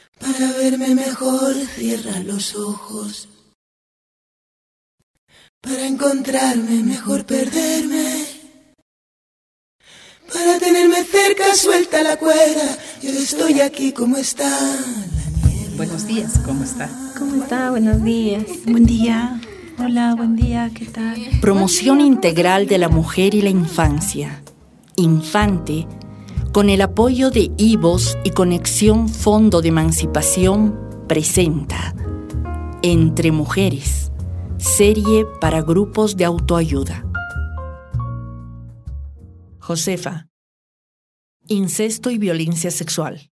Para verme mejor, cierra los ojos. Para encontrarme, mejor perderme. Para tenerme cerca, suelta la cuerda. Yo estoy aquí, ¿cómo está la niebla? Buenos días, ¿cómo está? ¿Cómo está? Buenos días. Buen día. Hola, buen día, ¿qué tal? Promoción integral de la mujer y la infancia. Infante, con el apoyo de IVOS y Conexión Fondo de Emancipación, presenta Entre Mujeres, serie para grupos de autoayuda. Josefa. Incesto y violencia sexual.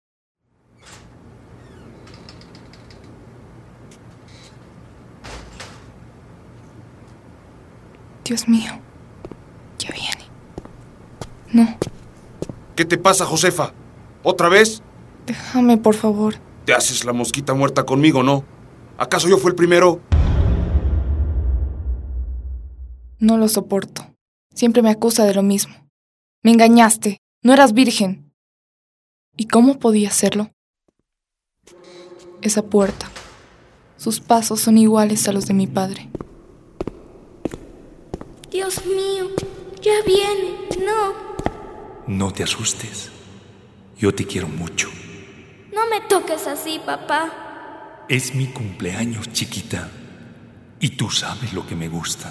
Dios mío, ya viene. No. ¿Qué te pasa, Josefa? ¿Otra vez? Déjame, por favor. Te haces la mosquita muerta conmigo, ¿no? ¿Acaso yo fui el primero? No lo soporto. Siempre me acusa de lo mismo. Me engañaste. No eras virgen. ¿Y cómo podía hacerlo? Esa puerta. Sus pasos son iguales a los de mi padre. Dios mío, ya viene, no. No te asustes. Yo te quiero mucho. No me toques así, papá. Es mi cumpleaños, chiquita. Y tú sabes lo que me gusta.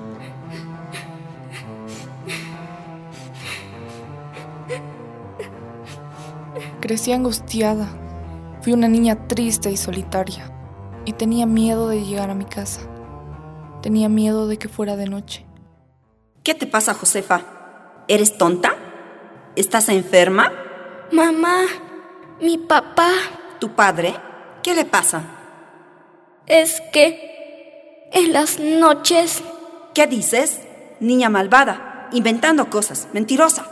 Crecí angustiada. Fui una niña triste y solitaria. Y tenía miedo de llegar a mi casa. Tenía miedo de que fuera de noche. ¿Qué te pasa, Josefa? ¿Eres tonta? ¿Estás enferma? Mamá, mi papá. ¿Tu padre? ¿Qué le pasa? Es que en las noches... ¿Qué dices? Niña malvada, inventando cosas, mentirosa.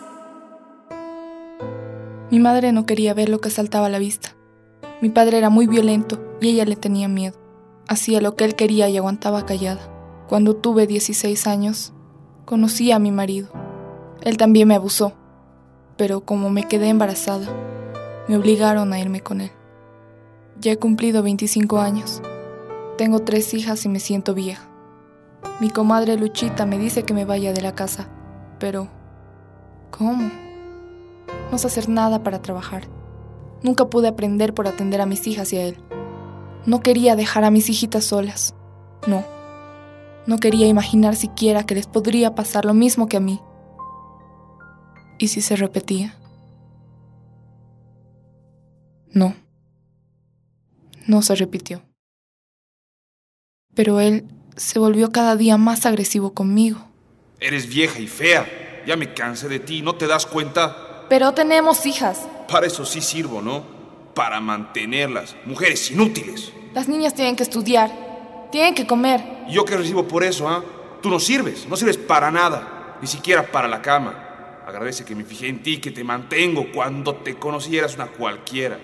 Mi madre no quería ver lo que saltaba a la vista. Mi padre era muy violento y ella le tenía miedo. Hacía lo que él quería y aguantaba callada. Cuando tuve 16 años, conocí a mi marido. Él también me abusó, pero como me quedé embarazada, me obligaron a irme con él. Ya he cumplido 25 años. Tengo 3 hijas y me siento vieja. Mi comadre Luchita me dice que me vaya de la casa, pero ¿cómo? No sé hacer nada para trabajar. Nunca pude aprender por atender a mis hijas y a él. No quería dejar a mis hijitas solas. No quería imaginar siquiera que les podría pasar lo mismo que a mí. ¿Y si se repetía? No se repitió. Pero él se volvió cada día más agresivo conmigo. Eres vieja y fea. Ya me cansé de ti, ¿no te das cuenta? Pero tenemos hijas. Para eso sí sirvo, ¿no? Para mantenerlas. Mujeres inútiles. Las niñas tienen que estudiar. Tienen que comer. ¿Y yo qué recibo por eso, ah? Tú no sirves para nada. Ni siquiera para la cama. Agradece que me fijé en ti, que te mantengo. Cuando te conocí eras una cualquiera.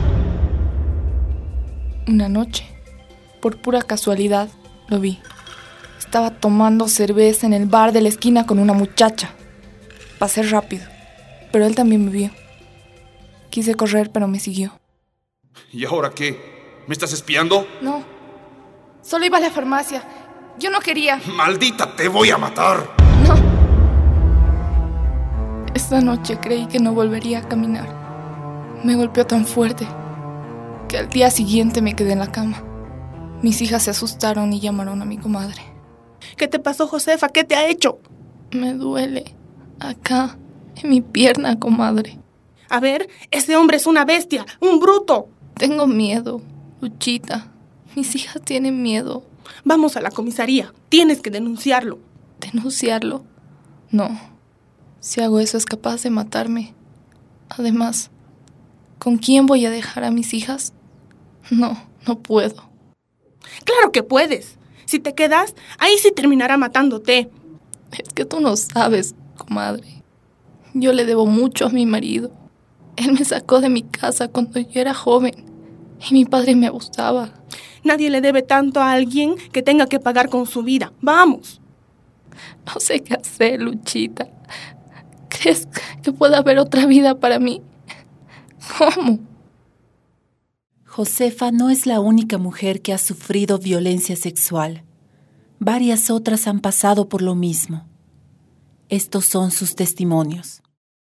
Una noche, por pura casualidad, lo vi. Estaba tomando cerveza en el bar de la esquina con una muchacha. Pasé rápido, pero él también me vio. Quise correr, pero me siguió. ¿Y ahora qué? ¿Me estás espiando? No, solo iba a la farmacia. Yo no quería. ¡Maldita, te voy a matar! No. Esta noche creí que no volvería a caminar. Me golpeó tan fuerte que al día siguiente me quedé en la cama. Mis hijas se asustaron y llamaron a mi comadre. ¿Qué te pasó, Josefa? ¿Qué te ha hecho? Me duele acá, en mi pierna, comadre. A ver, ese hombre es una bestia, un bruto. Tengo miedo, Luchita. Mis hijas tienen miedo. Vamos a la comisaría. Tienes que denunciarlo. ¿Denunciarlo? No. Si hago eso es capaz de matarme. Además, ¿con quién voy a dejar a mis hijas? No puedo. Claro que puedes. Si te quedas, ahí sí terminará matándote. Es que tú no sabes, comadre. Yo le debo mucho a mi marido. Él me sacó de mi casa cuando yo era joven y mi padre me abusaba. Nadie le debe tanto a alguien que tenga que pagar con su vida. ¡Vamos! No sé qué hacer, Luchita. ¿Crees que pueda haber otra vida para mí? ¿Cómo? Josefa no es la única mujer que ha sufrido violencia sexual. Varias otras han pasado por lo mismo. Estos son sus testimonios.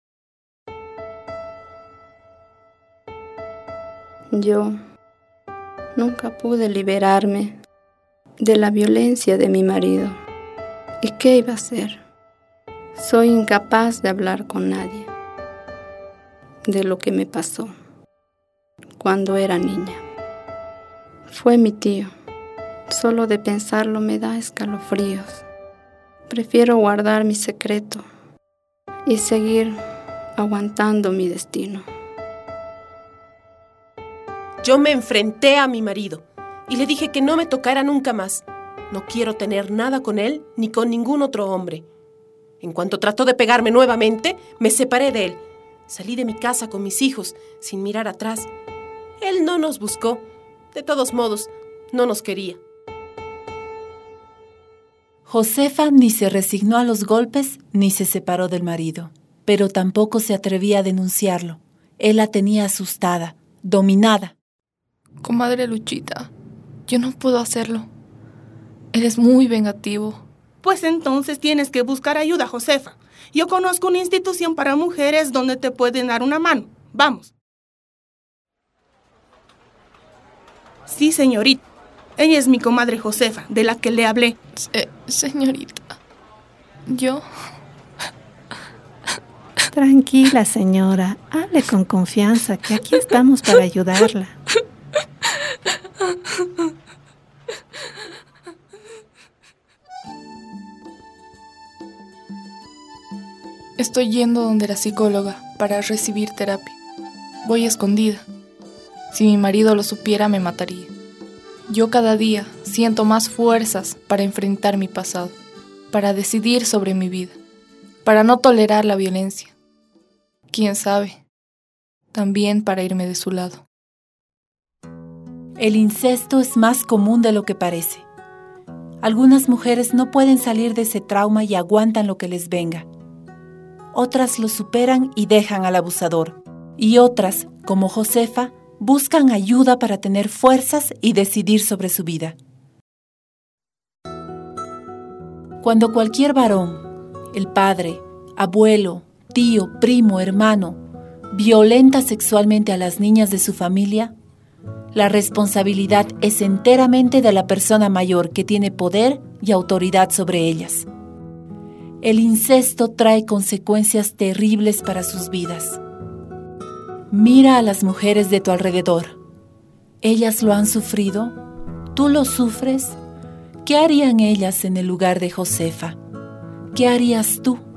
Yo nunca pude liberarme de la violencia de mi marido. ¿Y qué iba a hacer? Soy incapaz de hablar con nadie de lo que me pasó cuando era niña. Fue mi tío. Solo de pensarlo me da escalofríos. Prefiero guardar mi secreto y seguir aguantando mi destino. Yo me enfrenté a mi marido y le dije que no me tocara nunca más. No quiero tener nada con él ni con ningún otro hombre. En cuanto trató de pegarme nuevamente, me separé de él. Salí de mi casa con mis hijos, sin mirar atrás. Él no nos buscó. De todos modos, no nos quería. Josefa ni se resignó a los golpes ni se separó del marido, pero tampoco se atrevía a denunciarlo. Él la tenía asustada, dominada. Comadre Luchita, yo no puedo hacerlo. Él es muy vengativo. Pues entonces tienes que buscar ayuda, Josefa. Yo conozco una institución para mujeres donde te pueden dar una mano. Vamos. Sí, señorita. Ella es mi comadre Josefa, de la que le hablé. Señorita, yo... Tranquila, señora. Hable con confianza, que aquí estamos para ayudarla. Estoy yendo donde la psicóloga para recibir terapia. Voy escondida. Si mi marido lo supiera, me mataría. Yo cada día siento más fuerzas para enfrentar mi pasado, para decidir sobre mi vida, para no tolerar la violencia. ¿Quién sabe? También para irme de su lado. El incesto es más común de lo que parece. Algunas mujeres no pueden salir de ese trauma y aguantan lo que les venga. Otras lo superan y dejan al abusador. Y otras, como Josefa, buscan ayuda para tener fuerzas y decidir sobre su vida. Cuando cualquier varón, el padre, abuelo, tío, primo, hermano, violenta sexualmente a las niñas de su familia, la responsabilidad es enteramente de la persona mayor que tiene poder y autoridad sobre ellas. El incesto trae consecuencias terribles para sus vidas. Mira a las mujeres de tu alrededor. ¿Ellas lo han sufrido? ¿Tú lo sufres? ¿Qué harían ellas en el lugar de Josefa? ¿Qué harías tú?